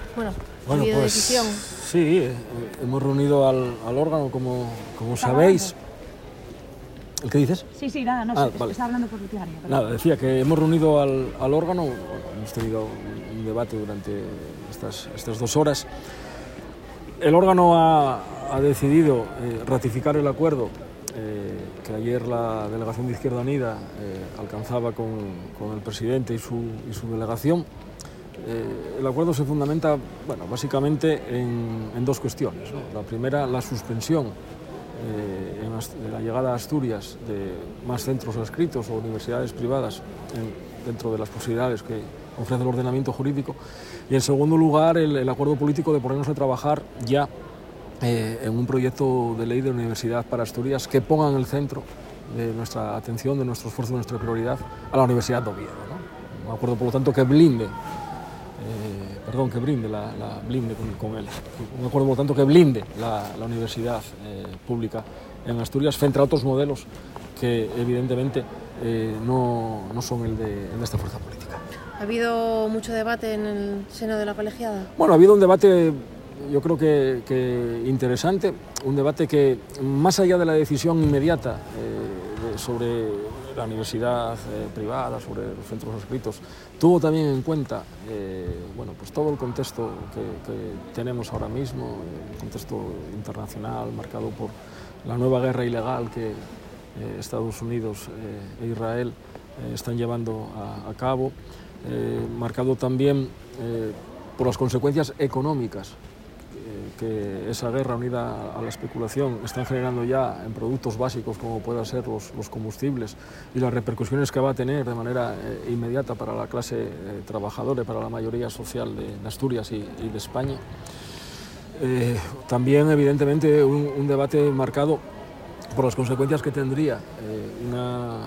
Bueno, ¿ha Bueno, habido pues decisión? sí, hemos reunido al órgano, como sabéis. ¿El qué dices? Sí, nada, no sé, vale. estaba hablando por Litigaria. Nada, decía que hemos reunido al órgano, bueno, hemos tenido un debate durante estas 2 horas. El órgano ha decidido ratificar el acuerdo que ayer la delegación de Izquierda Unida alcanzaba con el presidente y su delegación. El acuerdo se fundamenta, bueno, básicamente en 2 cuestiones, ¿no? La primera, la suspensión de la llegada a Asturias de más centros adscritos o universidades privadas dentro de las posibilidades que ofrece el ordenamiento jurídico, y en segundo lugar el acuerdo político de ponernos a trabajar ya en un proyecto de ley de universidad para Asturias que ponga en el centro de nuestra atención, de nuestro esfuerzo, de nuestra prioridad a la Universidad de Oviedo, ¿no? Un acuerdo, por lo tanto, que blinde con él. Un acuerdo, por lo tanto, que blinde la universidad pública en Asturias frente a otros modelos que, evidentemente, no son el de esta fuerza política. ¿Ha habido mucho debate en el seno de la colegiada? Bueno, ha habido un debate, yo creo que interesante, un debate que, más allá de la decisión inmediata sobre la universidad privada, sobre los centros adscritos, tuvo también en cuenta bueno, pues todo el contexto que tenemos ahora mismo, el contexto internacional marcado por la nueva guerra ilegal que Estados Unidos e Israel están llevando a cabo, marcado también por las consecuencias económicas que esa guerra unida a la especulación están generando ya en productos básicos como puedan ser los combustibles, y las repercusiones que va a tener de manera inmediata para la clase trabajadora y para la mayoría social de Asturias y de España. También, evidentemente, un debate marcado por las consecuencias que tendría una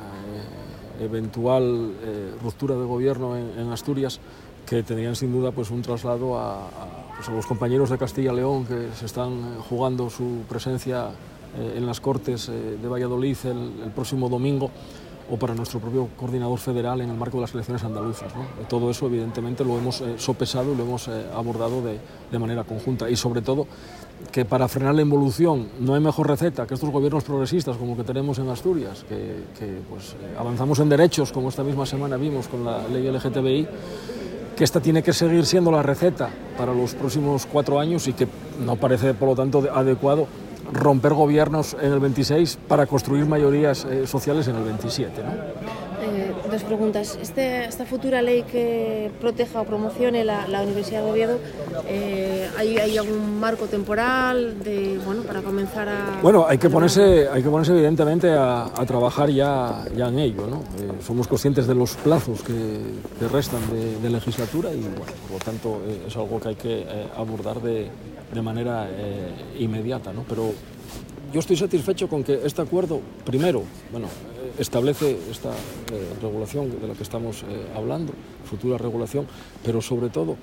eventual ruptura de gobierno en Asturias, que tendrían sin duda pues un traslado a los compañeros de Castilla y León que se están jugando su presencia en las Cortes de Valladolid el próximo domingo, o para nuestro propio coordinador federal en el marco de las elecciones andaluzas, ¿no? Todo eso, evidentemente, lo hemos sopesado y lo hemos abordado de manera conjunta, y sobre todo que para frenar la involución no hay mejor receta que estos gobiernos progresistas como que tenemos en Asturias, que pues, avanzamos en derechos, como esta misma semana vimos con la ley LGTBI, que esta tiene que seguir siendo la receta para los próximos 4 años, y que no parece, por lo tanto, adecuado romper gobiernos en el 26 para construir mayorías sociales en el 27, ¿no? 2 preguntas. Esta futura ley que proteja o promocione la Universidad de Oviedo, ¿hay algún marco temporal para comenzar a...? Bueno, hay que ponerse evidentemente a trabajar ya en ello, ¿no? Somos conscientes de los plazos que restan de legislatura, y bueno, por lo tanto es algo que hay que abordar de manera inmediata, ¿no? Pero yo estoy satisfecho con que este acuerdo, primero, bueno, establece esta regulación de la que estamos hablando, futura regulación, pero sobre todo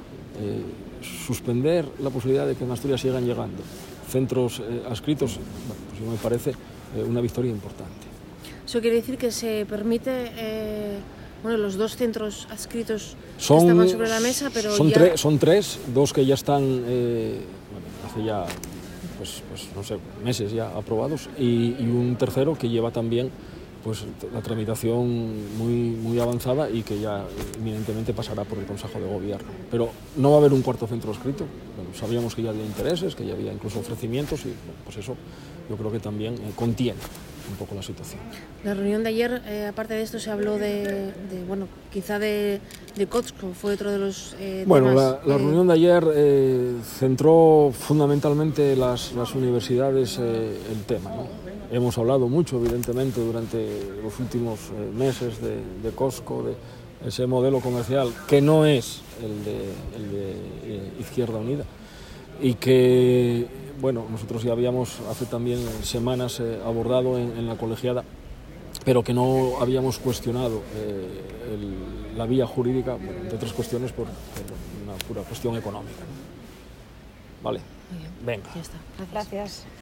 suspender la posibilidad de que en Asturias sigan llegando centros adscritos, bueno, pues me parece una victoria importante. Eso quiere decir que se permite, los 2 centros adscritos que estaban sobre la mesa, pero son 3, 2 que ya están, hace ya pues no sé, meses ya aprobados, y un tercero que lleva también pues la tramitación muy avanzada, y que ya inminentemente pasará por el Consejo de Gobierno. Pero no va a haber un 4º centro adscrito. Bueno, sabíamos que ya había intereses, que ya había incluso ofrecimientos, y bueno, pues eso yo creo que también contiene un poco la situación. La reunión de ayer, aparte de esto, se habló quizá de Costco, fue otro de los bueno, temas. La reunión de ayer centró fundamentalmente las universidades el tema, ¿no? Hemos hablado mucho, evidentemente, durante los últimos meses de Costco, de ese modelo comercial que no es el de Izquierda Unida, y que, bueno, nosotros ya habíamos hace también semanas abordado en la colegiada, pero que no habíamos cuestionado la vía jurídica, bueno, entre otras cuestiones por una pura cuestión económica. Vale, Muy bien. venga. Ya está. Gracias.